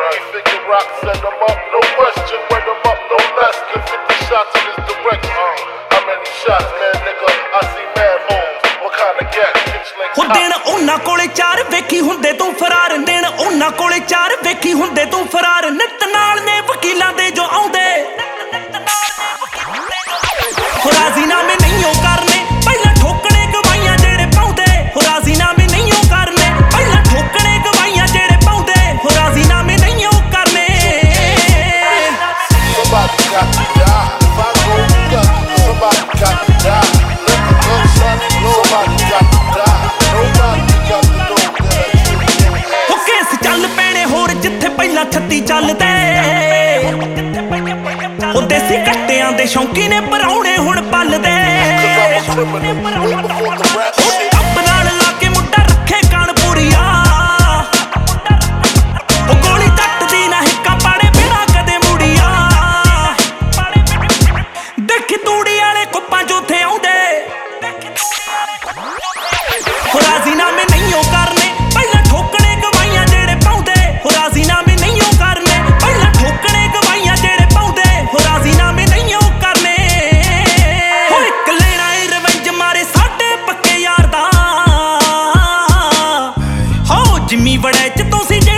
Figure rock, send them up, no question. When them up, no less than 50 shots in this direction. How many shots, man, nigga? I see mad holes. What kind of gas? ਹੋ ਦਿਨ ਉਹਨਾਂ ਕੋਲੇ ਚਾਰ ਵੇਖੀ ਹੁੰਦੇ ਤੂੰ ਫਰਾਰ ਦਿਨ ਉਹਨਾਂ ਕੋਲੇ ਚਾਰ ਵੇਖੀ ਹੁੰਦੇ ਤੂੰ ਫਰਾਰ ਨਿੱਤ ਨਾਲ ਨੇ ਵਕੀਲਾਂ ਦੇ ਜੋ ਆਉਂਦੇ ਹੋ ਰਾਜ਼ੀਨਾਮੇ ਨਹੀਂ ਉਹ ਕਰਨੇ ਪਹਿਲਾਂ ਠੋਕਣੇ ਗਵਾਈਆਂ ਜਿਹੜੇ ਪਾਉਂਦੇ ਹੋ ਰਾਜ਼ੀਨਾਮੇ ਨਹੀਂ ਉਹ ਕਰਨੇ ਪਹਿਲਾਂ ਠੋਕਣੇ ਗਵਾਈਆਂ ਜਿਹੜੇ ਪਾਉਂਦੇ ਹੋ ਰਾਜ਼ੀਨਾਮੇ ਨਹੀਂ ਉਹ ਕਰਨੇ Somebody got to die. If I go together, somebody got to die. Let the gunshot blow. Somebody got to die. Nobody got to know that I killed your ass. ਹੋ ਕੇਸ ਚੱਲ ਪੈਣੇ ਹੋਰ ਜਿੱਥੇ ਪਹਿਲਾਂ 36 ਚੱਲਦੇ ਉਹ ਦੇਸੀ ਕੱਟਿਆਂ ਦੇ ਸ਼ੌਂਕੀ ਨੇ ਪਰਾਉਣੇ ਹੁਣ ਪਲਦੇ ਅੱਬ ਨਾਲ ਲਾ ਕੇ ਮੁੰਡਾ ਰੱਖੇ ਕਾਨਪੁਰੀਆ ਉਹ ਗੋਲੀ ਤੱਕਦੀ ਨਾ ਹਿੱਕਾ ਪਾੜੇ ਬਿਨਾ ਕਦੇ ਮੁੜੀਆ ਦੇਖੀ ਤੂੜੀ ਵਾਲੇ ਕੁੱਪਾਂ ਚ ਉੱਥੇ ਆਉਂਦੇ ਹੋ ਰਾਜ਼ੀਨਾਮੇ ਨਹੀਂ ਉਹ ਕਰਨੇ ਪਹਿਲਾਂ ਠੋਕਣੇ ਗਵਾਈਆਂ ਜਿਹੜੇ ਪਾਉਂਦੇ ਹੋ ਰਾਜ਼ੀਨਾਮੇ ਨਹੀਂ ਉਹ ਕਰਨੇ ਪਹਿਲਾਂ ਠੋਕਣੇ ਗਵਾਈਆਂ ਜਿਹੜੇ ਪਾਉਂਦੇ ਹੋ ਰਾਜ਼ੀਨਾਮੇ ਨਹੀਂ ਉਹ ਕਰਨੇ ਹੋ ਇੱਕ ਲੈਣਾ ਏ ਰਿਵੈਂਜ ਮਾਰੇ ਸਾਡੇ ਪੱਕੇ ਯਾਰ ਦਾ ਹੋ ਜਿੰਮੀ ਵੜੇ ਚ ਤੁਸੀਂ